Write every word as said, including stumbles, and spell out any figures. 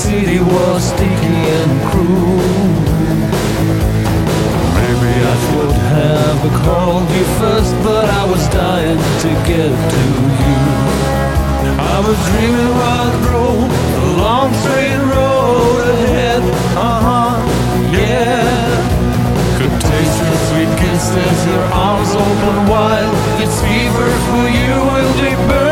city was sticky and cruel. Maybe I should have called you first, but I was dying to get to you. I was dreaming while I drove the long straight road ahead. Uh-huh, yeah. Could taste your sweet kiss as your arms open wide. It's fever for you and they burn.